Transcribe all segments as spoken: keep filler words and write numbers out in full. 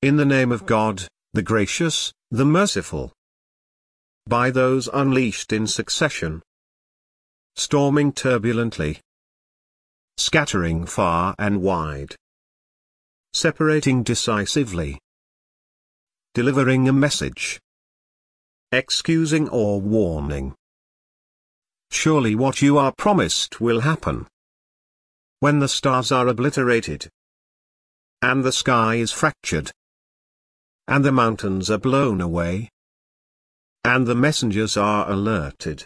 In the name of God, the gracious, the merciful. By those unleashed in succession, storming turbulently, scattering far and wide, separating decisively, delivering a message, excusing or warning. Surely what you are promised will happen. When the stars are obliterated, and the sky is fractured, and the mountains are blown away, and the messengers are alerted.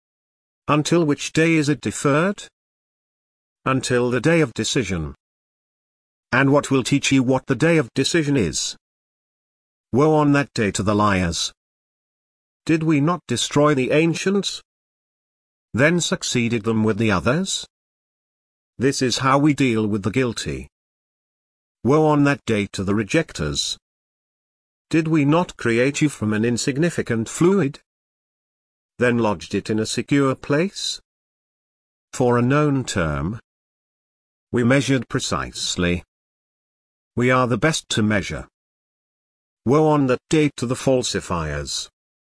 Until which day is it deferred? Until the day of decision. And what will teach you what the day of decision is? Woe on that day to the liars. Did we not destroy the ancients? Then succeeded them with the others? This is how we deal with the guilty. Woe on that day to the rejectors. Did we not create you from an insignificant fluid? Then lodged it in a secure place? For a known term, we measured precisely. We are the best to measure. Woe on that day to the falsifiers.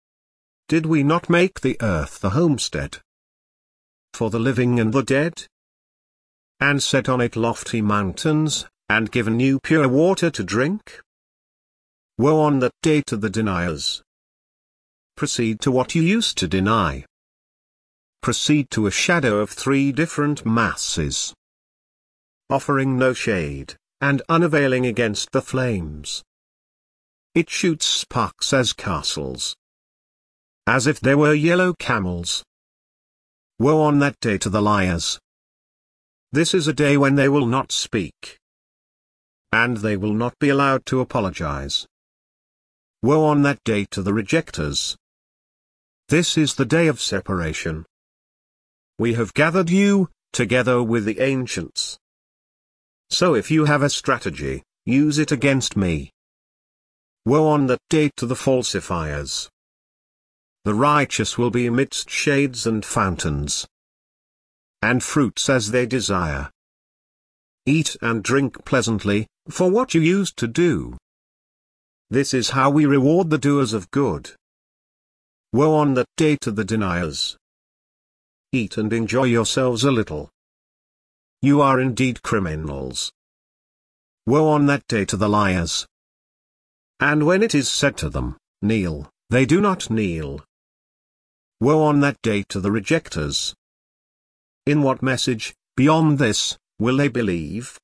Did we not make the earth the homestead for the living and the dead? And set on it lofty mountains, and given you pure water to drink? Woe on that day to the deniers. Proceed to what you used to deny. Proceed to a shadow of three different masses, offering no shade, and unavailing against the flames. It shoots sparks as castles, as if there were yellow camels. Woe on that day to the liars. This is a day when they will not speak, and they will not be allowed to apologize. Woe on that day to the rejectors. This is the day of separation. We have gathered you, together with the ancients. So if you have a strategy, use it against me. Woe on that day to the falsifiers. The righteous will be amidst shades and fountains, and fruits as they desire. Eat and drink pleasantly, for what you used to do. This is how we reward the doers of good. Woe on that day to the deniers. Eat and enjoy yourselves a little. You are indeed criminals. Woe on that day to the liars. And when it is said to them, kneel, they do not kneel. Woe on that day to the rejectors. In what message, beyond this, will they believe?